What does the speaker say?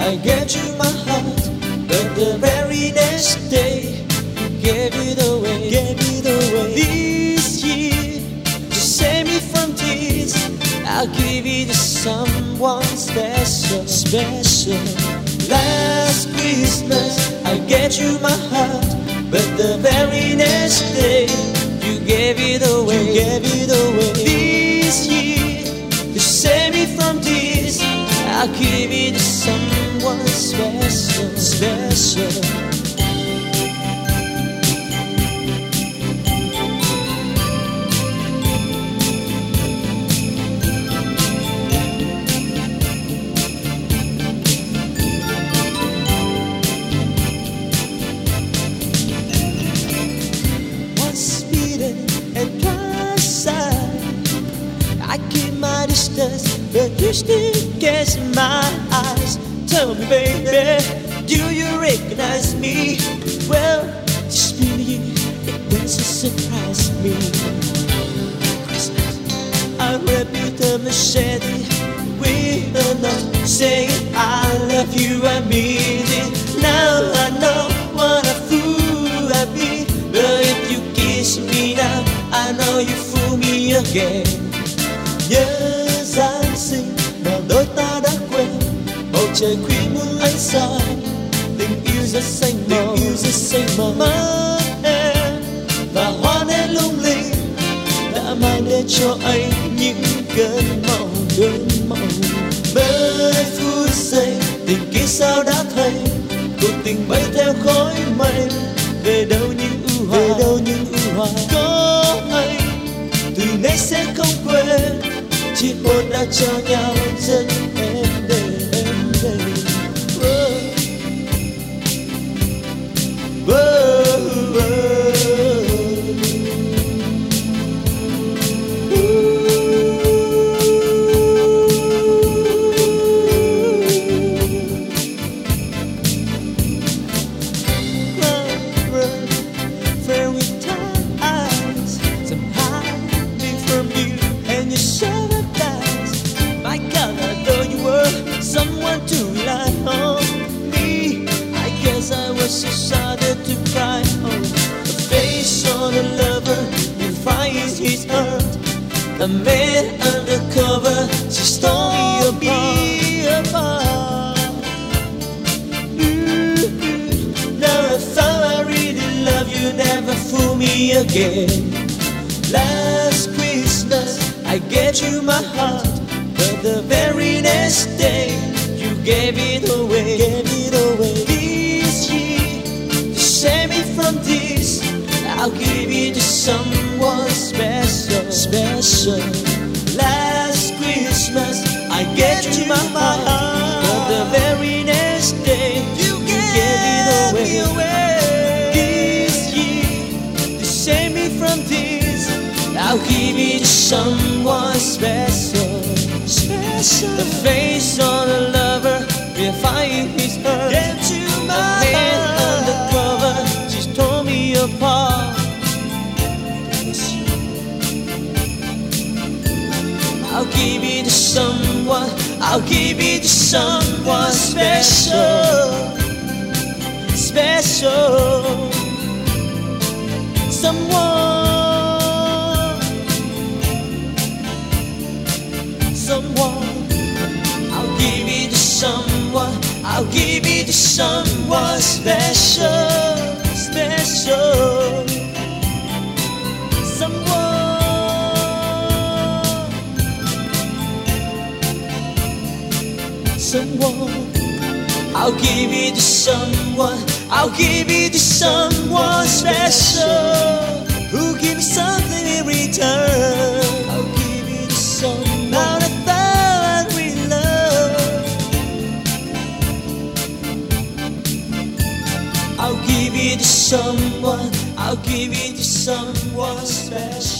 I gave you my heart, but the very next day you gave it away. This year, to save me from this, I'll give it to someone special. Last Christmas, I gave you my heart, but the very next day you gave it away. This year, to save me from this, I'll give it to someone special. Once beaten and twice I keep my distance, but you still catch my eyes. Tell me, baby, do you recognize me? Well, just really, it doesn't surprise me. Christmas, I wrap it up machete with a note saying I love you, I mean it. Now I know what a fool I've been, but if you kiss me now, I know you fool me again. Nhớ Giáng sinh mà đôi ta đã quên, bầu trời khuya muôn ánh sao, tình yêu rất xanh màu. Mất em và hoa nến lung linh đã mang đến cho anh những cơn mộng. Mấy phút giây tình kia sao đã thay, cuộc tình bay theo khói mây, về đâu những ưu hoài. Có anh từ nay sẽ không quên, chỉ hôn đã cho nhau chân em đây. Someone to rely on me. I guess I was so started to cry. Oh, the face on a lover defines his heart. A man undercover, she tore me apart. Now I thought I really love you, never fool me again. Last Christmas, I gave you my heart, but the very next day you gave it away. This year, to save me from this, I'll give it to someone special. Last Christmas, I gave you my heart, but the very next day you gave it away. This year, to save me from this, I'll give it to someone special. The face on a lover, refine his hurt. A man undercover, she's torn me apart. I'll give it to someone, I'll give it to someone special. Someone, I'll give it to someone, I'll give it to someone special. Someone, I'll give it to someone, I'll give it to someone special, who gives something in return. I'll give it to someone that we love. I'll give it to someone, I'll give it to someone special.